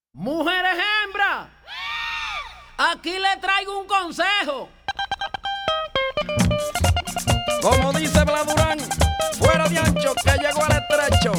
Mujeres hembras, aquí le traigo un consejo. Como dice Bladurán, fuera de ancho que llegó al estrecho.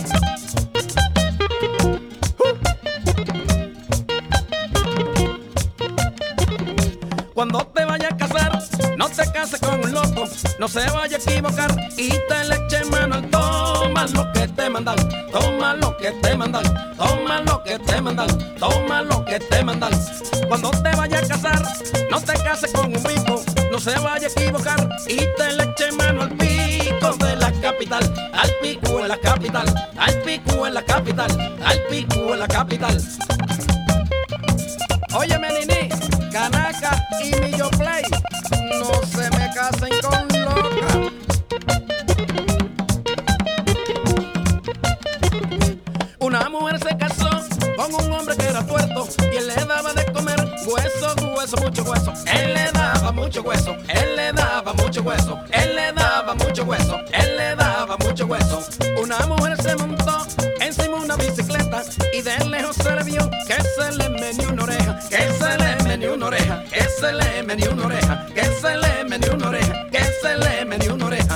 Cuando te vayas a casar, no te cases con un loco, no se vaya a equivocar y te le eche mano al toma lo que te mandan, toma lo que te mandan, toma lo que te mandan, toma lo que te mandan. Cuando te vayas a casar, no te cases con un bico, no se vaya a equivocar y te le eche mano al pico de la capital, al pico en la capital, al pico en la capital, al pico en la capital. Oye, Menini, Canaca y Millo Play, no se me casen con loca. Una mujer se casó con un hombre que era tuerto y él le daba de comer hueso, hueso, mucho hueso. Él le daba mucho hueso, él le daba mucho hueso, él le daba mucho hueso, él le daba mucho hueso. Una mujer se montó encima de una bicicleta y de lejos se le vio que se le menió una oreja, que se le menió una oreja, que se le menió una oreja, que se le menió una oreja, que se le menió una oreja.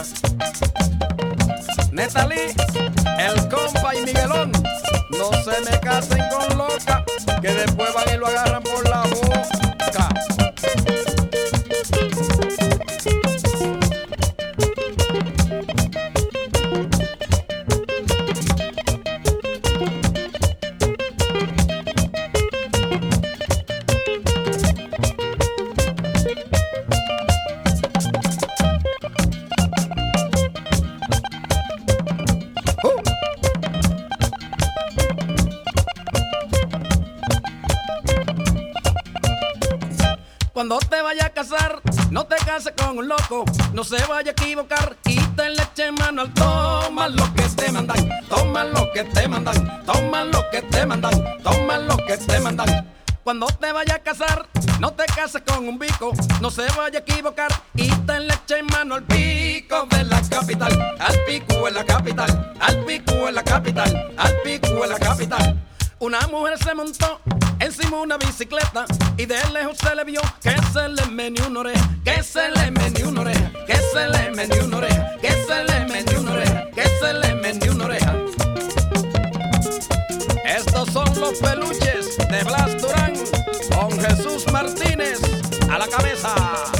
Netalí, el compa y Miguelón, no se me casen con loca, que después van y lo agarran por la boca. Cuando te vayas a casar, no te cases con un loco, no se vaya a equivocar y te le eche mano al toma lo que te mandan, toma lo que te mandan, toma lo que te mandan, toma lo que te mandan. Cuando te vayas a casar, no te cases con un bico, no se vaya a equivocar y te le eche mano al pico de la capital, al pico en la capital, al pico en la capital, al pico en la capital. Una mujer se montó encima de una bicicleta y de lejos se le vio que se le menió una oreja, que se le menió una oreja, que se le menió una oreja, que se le menió una oreja, que se le menió una oreja. Estos son los peluches de Blas Durán con Jesús Martínez a la cabeza.